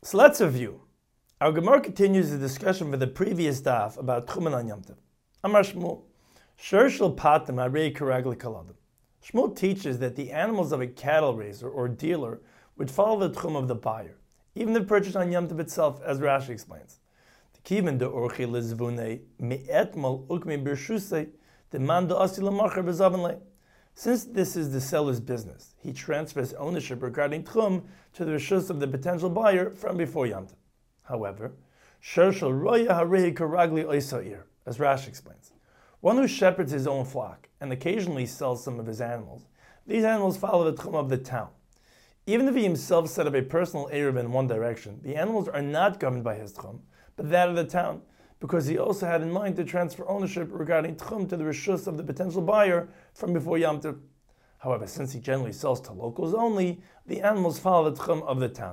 So let's review. Our Gemara continues the discussion for the previous daf about Tchumen on Yom Tov. Amar Shmuel, Shershel Patim Harei Karagli Kaladim. Shmuel teaches that the animals of a cattle raiser or dealer would follow the Tchum of the buyer, even if purchased on Yom Tov itself, as Rashi explains. The Kiven de Orchi Lizvune Me'etmal Ukmi Birshusei the Man de Asi Lamacher Bezavanle. Since this is the seller's business, he transfers ownership regarding Tchum to the Rishus of the potential buyer from before Yom Tov. However, Shershel Roya Harei Karagli Oisair, as Rashi explains. One who shepherds his own flock and occasionally sells some of his animals, these animals follow the Tchum of the town. Even if he himself set up a personal Erev in one direction, the animals are not governed by his Tchum, but that of the town, because he also had in mind to transfer ownership regarding Tchum to the Rishus of the potential buyer from before Yom Tov. However, since he generally sells to locals only, the animals follow the Tchum of the town.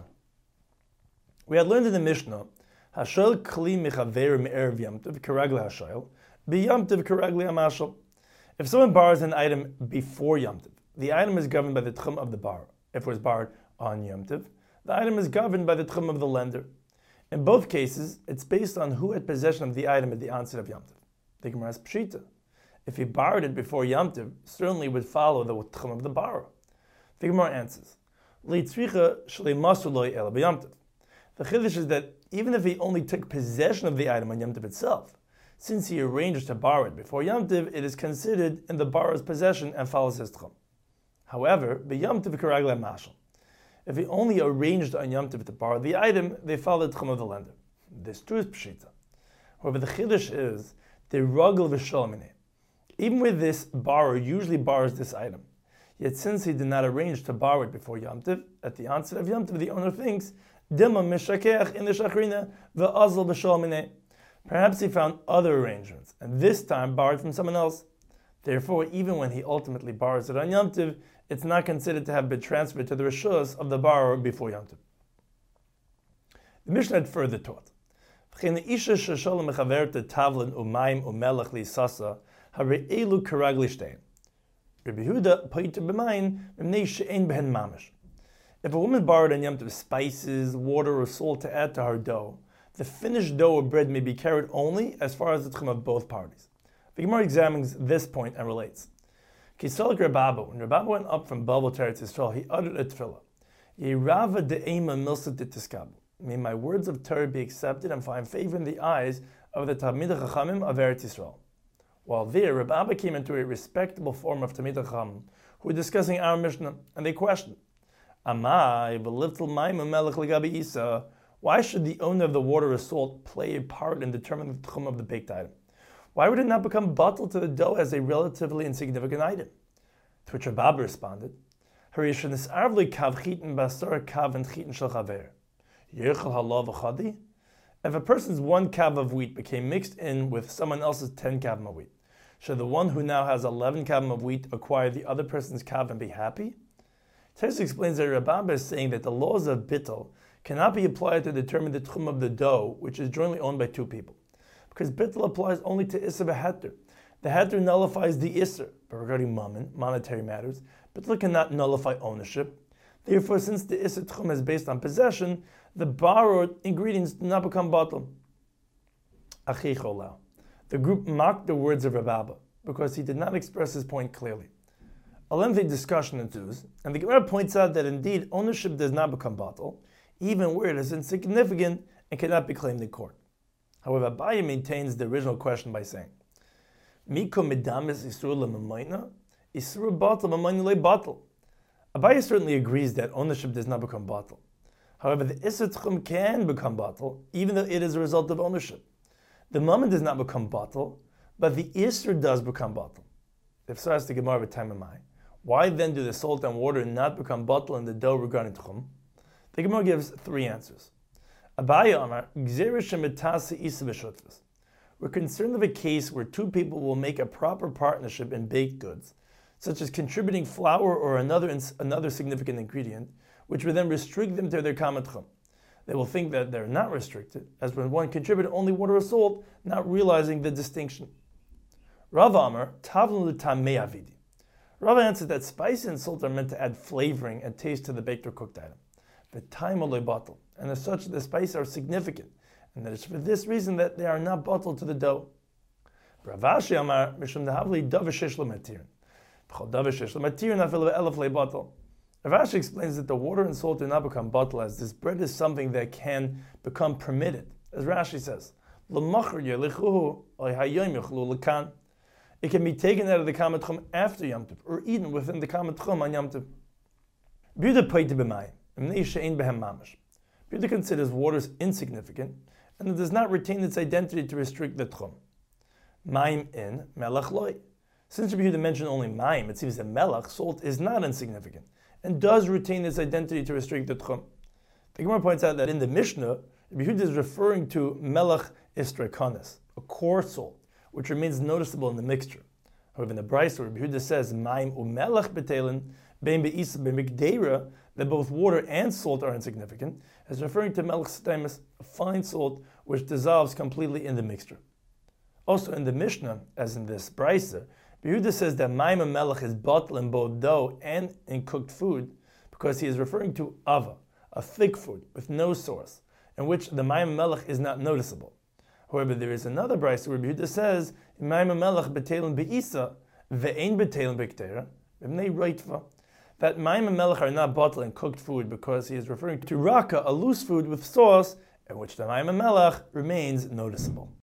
We had learned in the Mishnah, Hashel Kli Mechaver Me'erev Yom Tov Karagli Hashel, B'Yom Tov Karagli Hamashel. If someone borrows an item before Yom Tov, the item is governed by the Tchum of the borrower. If it was borrowed on Yom Tov, the item is governed by the Tchum of the lender. In both cases, it's based on who had possession of the item at the onset of Yom Tov. The Gemara is Pshita. If he borrowed it before Yom Tov, certainly would follow the Tchum of the borrower. The Gemara answers, Leitzricha Shlei Masu Loi Ela B'Yom Tov. The Chiddush is that even if he only took possession of the item on Yom Tov itself, since he arranged to borrow it before Yom Tov, it is considered in the borrower's possession and follows his Tchum. However, B'Yom Tov Karagli Mashal. If he only arranged on Yom Tov to borrow the item, they follow the Tchum of the lender. This too is Pshita. However, the Chiddush is the Ragel V'Sholmine. Even with this, borrower usually borrows this item. Yet since he did not arrange to borrow it before Yom Tov, at the onset of Yom Tov, the owner thinks, Dima Mishakech in the Shachrina V'Azal V'Sholmine. Perhaps he found other arrangements, and this time borrowed from someone else. Therefore, even when he ultimately borrows it on Yom Tov, it's not considered to have been transferred to the Rishus of the borrower before Yom Tov. The Mishnah had further taught, Rabbi Yehuda paiter b'mayin mimnei she'ein behen mamish. If a woman borrowed on Yom Tov spices, water, or salt to add to her dough, the finished dough or bread may be carried only as far as the tchum of both parties. The Gemara examines this point and relates. Kisalik Rababa, when Rababa went up from Babel to Eretz Yisrael, he uttered a tefillah. Yerava de'ema milsat titiskabu. May my words of Torah be accepted and find favor in the eyes of the Talmidei Chachamim of Eretz Yisrael. While there, Rababa came into a respectable form of Talmidei Chachamim who were discussing our Mishnah, and they questioned, Amai v'liftel maimu melech legabi Isa. Why should the owner of the water or salt play a part in determining the tchum of the baked item? Why would it not become bottled to the dough as a relatively insignificant item? To which Rababa responded, if a person's 1 kav of wheat became mixed in with someone else's 10 kav of wheat, should the one who now has 11 kav of wheat acquire the other person's kav and be happy? Teres explains that Rababa is saying that the laws of bittul cannot be applied to determine the tchum of the dough, which is jointly owned by 2 people. Because bittul applies only to Isser v'heter. The heter nullifies the Isser, but regarding mammon, monetary matters, bittul cannot nullify ownership. Therefore, since the Isser tchum is based on possession, the borrowed ingredients do not become bottled. Achi cholau. The group mocked the words of Rababa because he did not express his point clearly. A lengthy discussion ensues, and the Gemara points out that indeed ownership does not become bottled, even where it is insignificant and cannot be claimed in court. However, Abaye maintains the original question by saying, Miko midamis isur l'mamayna, isur batal mamayna le batal. Abaye certainly agrees that ownership does not become batal. However, the isur tchum can become batal, even though it is a result of ownership. The mammon does not become batal, but the isur does become batal. If so, as the Gemara with time amai, why then do the salt and water not become batal in the dough regarding tchum? The Gemara gives 3 answers. Abaye Amar, we're concerned of a case where 2 people will make a proper partnership in baked goods, such as contributing flour or another significant ingredient, which would then restrict them to their common tchum. They will think that they're not restricted, as when one contributed only water or salt, not realizing the distinction. Rav Amar, Tavlu l'tamei avidi. Rav answered that spice and salt are meant to add flavoring and taste to the baked or cooked item. the time only bottle, and as such the spices are significant, and that it's for this reason that they are not bottled to the dough. Rav Ashi Amar Mishum Dehavli Davishish Lematirin. B'chol Davishish Lematirin Afilu Elef LeBottle. Rav Ashi explains that the water and salt do not become bottled, as this bread is something that can become permitted. As Rashi says, it can be taken out of the Kamat Chum after Yom Tov, or eaten within the Kamat Chum on Yom Tov. Buddha considers waters insignificant, and it does not retain its identity to restrict the Tchum. Maim in, melach loy. Since Rabbi Yehuda mentioned only maim, it seems that melach, salt, is not insignificant, and does retain its identity to restrict the Tchum. The Gemara points out that in the Mishnah, Rabbi Yehuda is referring to melach istrakonis, a coarse salt, which remains noticeable in the mixture. However, in the Brisa, Rabbi Yehuda says, maim umelach betelin, bein be'isa be'mikdeira, that both water and salt are insignificant, as referring to melech stemus, a fine salt which dissolves completely in the mixture. Also in the Mishnah, as in this Brisa, Yehuda says that maim melech is bottled in both dough and in cooked food, because he is referring to ava, a thick food with no sauce, in which the maim melech is not noticeable. However, there is another Brisa where Yehuda says, maim melech betelin be'isa, ve'ein betelin b'ktera, v'mnei roitva, that maim and melech are not bottled in cooked food, because he is referring to raka, a loose food with sauce, in which the maim and melech remains noticeable.